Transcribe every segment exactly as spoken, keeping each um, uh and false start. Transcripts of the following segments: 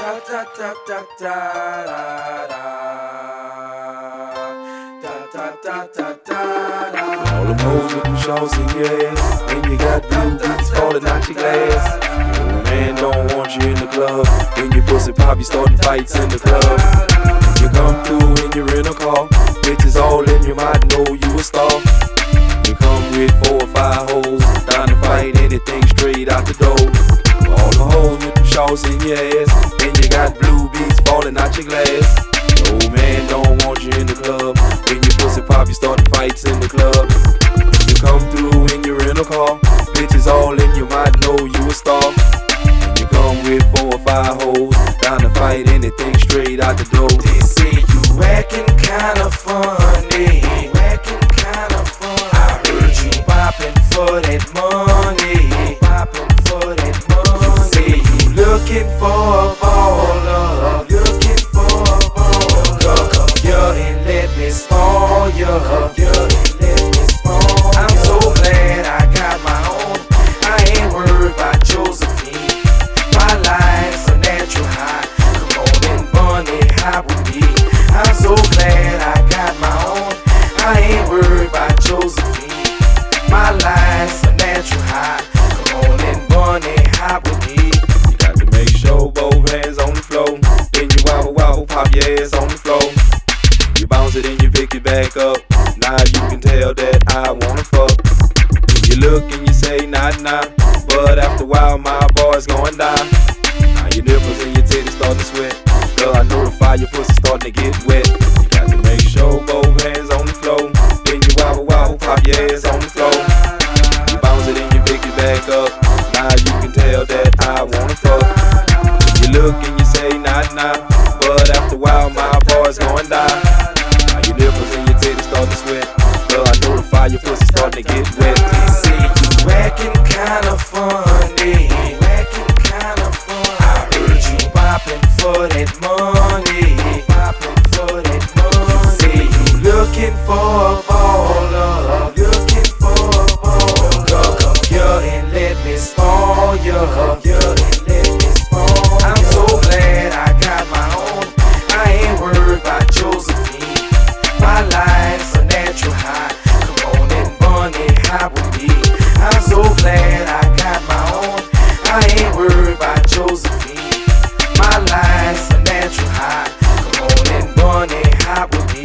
da da da da da da da da da. All them hoes with them shorts in your ass, and you got blue beats falling out your glass. Your man don't want you in the club. When your pussy pop, you starting fights in the club. You come through in your rental car, bitches all in your mind know you a star. You come with four or five hoes, down to fight anything straight out the door. All the hoes with them shorts in your ass, and you got blue beats falling out your glass. Your man don't want you in the club. When your pussy pop, you starting fights in the club. You come through in your rental car, bitches all in your mind know you a star. You come with four or five hoes, down to fight anything straight out the door. They say you acting kinda funny, acting kinda funny. I heard you popping for that money, popping for that money. You say you looking for a baller, looking for a baller. Come here and let me spoil you, come here and let me spoil you. I'm so glad I got my own. I ain't worried about Josephine. My life's a natural high. Come on and bunny high with me. I'm so glad I got my own. I ain't worried about Josephine. My life's a natural high. Come on and bunny high with me. You got to make sure both hands on the floor. Then you wobble wobble, pop your ass on the floor. You bounce it and you pick it back up. Now you can tell that I wanna fuck. You look and you say nah nah, but after a while my boy's going down. Now your nipples and your titties start to sweat. Girl, I know the fire, your pussy starting to get wet. You got to make sure both hands on the floor. Then you wobble wobble, pop your ass on the floor. You bounce it and you pick it back up. Now you can tell that I wanna fuck. You look and you say nah nah, but after a while my boy's going down. Now your nipples and your titties start to sweat. Girl, I know the fire, your pussy starting to get wet. They say you acting kinda funny, acting kinda funny. I heard you popping for that money, popping for that money. You say you looking for a baller, looking for a baller. Girl, come here and let me spoil you, come here and let me spoil you. I'm so glad I got my own. I ain't worried about Josephine. My life's a natural high. Come on and bunny high with me. I'm so glad I got my own. I ain't worried about Josephine. My life's a natural high. Come on and bunny high with me.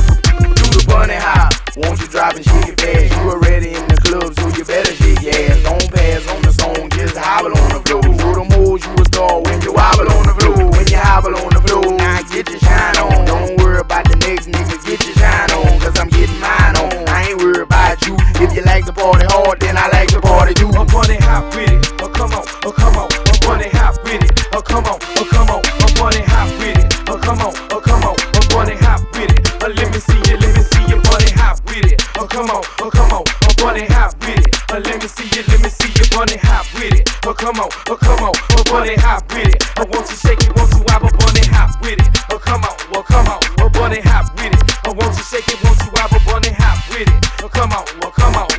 Do the bunny high. Won't you drop and shake it fast? You already in the club, so you better shake your ass. Don't pass on the song, just hobble on the floor. Show them hoes you a star when you hobble on the floor. When you hobble on the floor, now get your shine on. Don't worry about the next nigga, get your shine on. Cause I'm getting mine on. I ain't worried about you. If you like to party hard, then I like to party too. I'm bunny hot with it. Oh come on, oh come on. I'm bunny hot with it. Oh come on, oh come on. I'm bunny hot with it. Oh come on, oh come on. I'm bunny hot with it. Oh let me see you, let me see you bunny hot with it. Oh come on, oh come on. I'm bunny hot with it. Oh let me see you, let me see you bunny hot with it. Oh come on, oh come on. I'm bunny hot with it. I want you shake it, want you wobble, bunny hot with it. Oh come on, oh come on. I'm bunny hot with it. I want you shake it, want you wobble, bunny hot with it. Oh come on, oh come on.